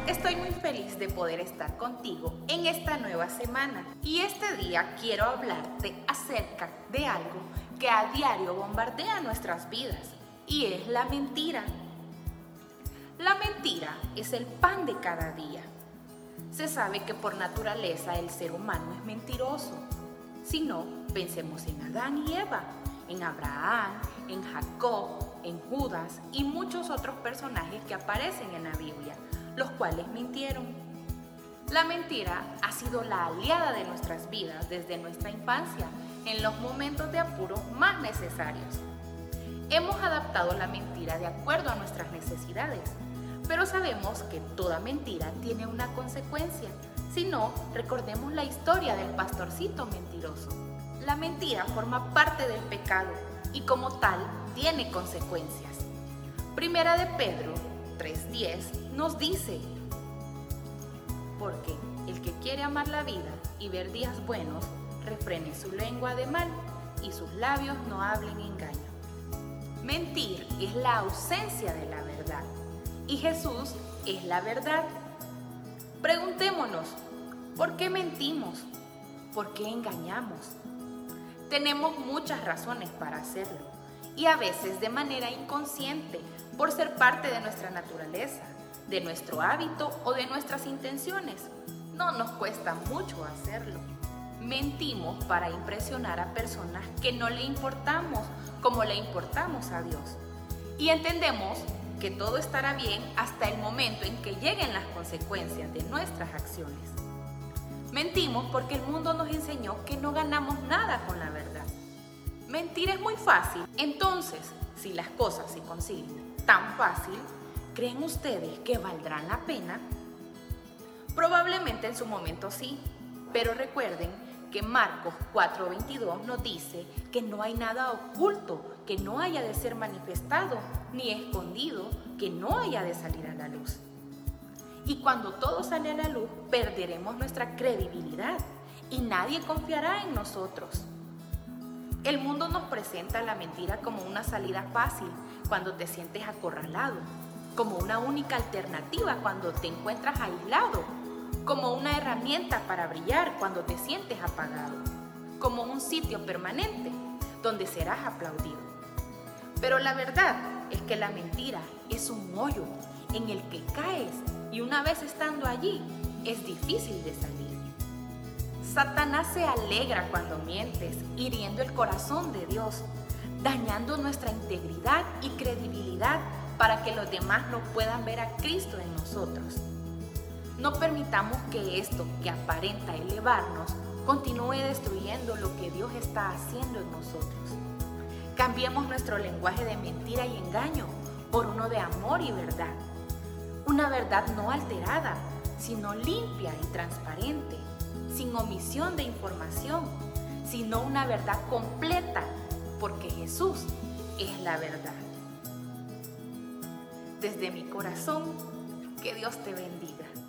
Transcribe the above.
Estoy muy feliz de poder estar contigo en esta nueva semana y este día quiero hablarte acerca de algo que a diario bombardea nuestras vidas y es la mentira. La mentira es el pan de cada día. Se sabe que por naturaleza el ser humano es mentiroso. Si no, pensemos en Adán y Eva, en Abraham, en Jacob, en Judas y muchos otros personajes que aparecen en la Biblia, los cuales mintieron. La mentira ha sido la aliada de nuestras vidas desde nuestra infancia, en los momentos de apuro más necesarios. Hemos adaptado la mentira de acuerdo a nuestras necesidades, pero sabemos que toda mentira tiene una consecuencia. Si no, recordemos la historia del pastorcito mentiroso. La mentira forma parte del pecado y como tal tiene consecuencias. Primera de Pedro 3:10 nos dice: porque el que quiere amar la vida y ver días buenos, refrene su lengua de mal y sus labios no hablen engaño. Mentir es la ausencia de la verdad y Jesús es la verdad. Preguntémonos, ¿por qué mentimos? ¿Por qué engañamos? Tenemos muchas razones para hacerlo y a veces de manera inconsciente por ser parte de nuestra naturaleza, de nuestro hábito o de nuestras intenciones. No nos cuesta mucho hacerlo. Mentimos para impresionar a personas que no le importamos como le importamos a Dios. Y entendemos que todo estará bien hasta el momento en que lleguen las consecuencias de nuestras acciones. Mentimos porque el mundo nos enseñó que no ganamos nada con la verdad. Mentir es muy fácil. Entonces, si las cosas se consiguen tan fácil, ¿creen ustedes que valdrán la pena? Probablemente en su momento sí, pero recuerden que Marcos 4:22 nos dice que no hay nada oculto que no haya de ser manifestado, ni escondido que no haya de salir a la luz. Y cuando todo sale a la luz, perderemos nuestra credibilidad y nadie confiará en nosotros. El mundo nos presenta la mentira como una salida fácil cuando te sientes acorralado, como una única alternativa cuando te encuentras aislado, como una herramienta para brillar cuando te sientes apagado, como un sitio permanente donde serás aplaudido. Pero la verdad es que la mentira es un hoyo en el que caes y una vez estando allí es difícil de salir. Satanás se alegra cuando mientes, hiriendo el corazón de Dios, dañando nuestra integridad y credibilidad para que los demás no puedan ver a Cristo en nosotros. No permitamos que esto que aparenta elevarnos continúe destruyendo lo que Dios está haciendo en nosotros. Cambiemos nuestro lenguaje de mentira y engaño por uno de amor y verdad. Una verdad no alterada, sino limpia y transparente, sin omisión de información, sino una verdad completa, porque Jesús es la verdad. Desde mi corazón, que Dios te bendiga.